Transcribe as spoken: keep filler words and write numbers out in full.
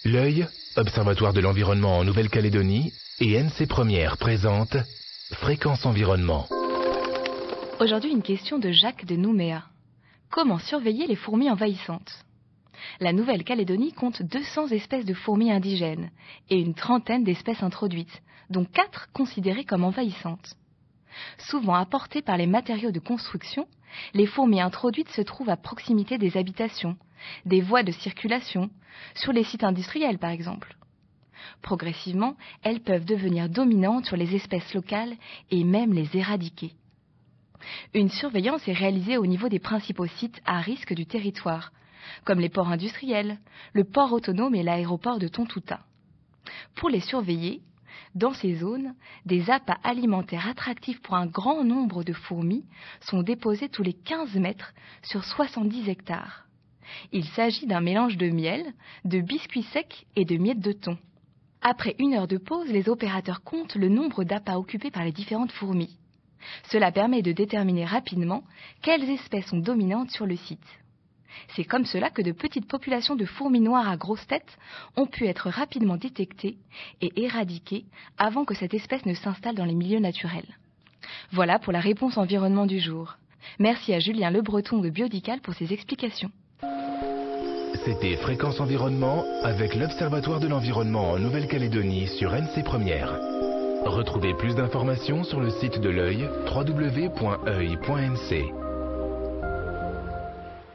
L'Œil, Observatoire de l'environnement en Nouvelle-Calédonie, et N C Première présente Fréquence Environnement. Aujourd'hui, une question de Jacques de Nouméa. Comment surveiller les fourmis envahissantes? La Nouvelle-Calédonie compte deux cents espèces de fourmis indigènes et une trentaine d'espèces introduites, dont quatre considérées comme envahissantes. Souvent apportées par les matériaux de construction, les fourmis introduites se trouvent à proximité des habitations, des voies de circulation, sur les sites industriels par exemple. Progressivement, elles peuvent devenir dominantes sur les espèces locales et même les éradiquer. Une surveillance est réalisée au niveau des principaux sites à risque du territoire, comme les ports industriels, le port autonome et l'aéroport de Tontouta. Pour les surveiller, dans ces zones, des appâts alimentaires attractifs pour un grand nombre de fourmis sont déposés tous les quinze mètres sur soixante-dix hectares. Il s'agit d'un mélange de miel, de biscuits secs et de miettes de thon. Après une heure de pause, les opérateurs comptent le nombre d'appâts occupés par les différentes fourmis. Cela permet de déterminer rapidement quelles espèces sont dominantes sur le site. C'est comme cela que de petites populations de fourmis noires à grosse tête ont pu être rapidement détectées et éradiquées avant que cette espèce ne s'installe dans les milieux naturels. Voilà pour la réponse environnement du jour. Merci à Julien Le Breton de Biodical pour ses explications. C'était Fréquence Environnement avec l'Observatoire de l'environnement en Nouvelle-Calédonie sur N C Première. Retrouvez plus d'informations sur le site de l'Œil, w w w point œil point n c.